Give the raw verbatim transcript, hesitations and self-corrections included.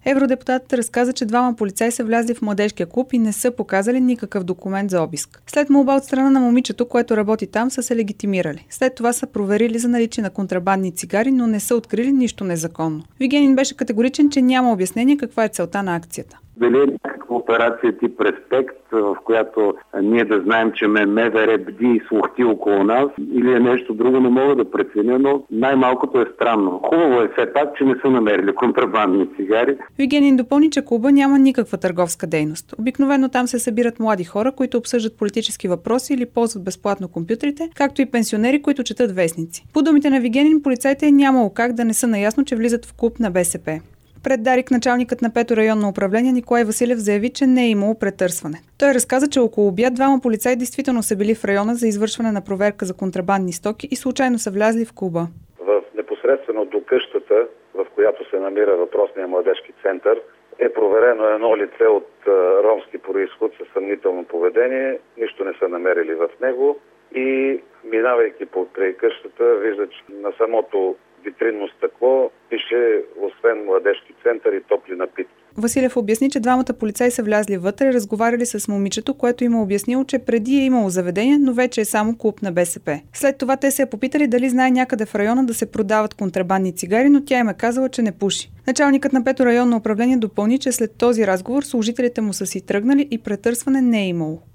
Евродепутатът разказа, че двама полицаи са влязли в младежкия клуб и не са показали никакъв документ за обиск. След молба от страна на момичето, което работи там, са се легитимирали. След това са проверили за наличие на контрабандни цигари, но не са открили нищо незаконно. Вигенин беше категоричен, че няма обяснение каква е целта на акцията. Дали е някаква операция тип Респект, в която ние да знаем, че МВР бди и слухти около нас, или е нещо друго, не мога да преценя, но най-малкото е странно. Хубаво е все пак, че не са намерили контрабандни цигари. Вигенин допълни, че клуба няма никаква търговска дейност. Обикновено там се събират млади хора, които обсъждат политически въпроси или ползват безплатно компютрите, както и пенсионери, които четат вестници. По думите на Вигенин, полицайите е нямало как да не са наясно, че влизат в клуб на БСП. Пред Дарик началникът на пето районно управление Николай Василев заяви, че не е имало претърсване. Той разказа, че около обяд двама полицаи действително са били в района за извършване на проверка за контрабандни стоки и случайно са влязли в клуба. В непосредствено до къщата, в която се намира въпросния младежки център, е проверено едно лице от ромски происход със съмнително поведение. Нищо не са намерили в него и минавайки покрай къщата, вижда, че на самото витринно стъкло пише освен младежки център и топли напитки. Василев обясни, че двамата полицаи са влязли вътре, разговаряли с момичето, което им е обяснило, че преди е имало заведение, но вече е само клуб на БСП. След това те се е попитали дали знае някъде в района да се продават контрабандни цигари, но тя им е казала, че не пуши. Началникът на пето районно управление допълни, че след този разговор служителите му са си тръгнали и претърсване не е имало.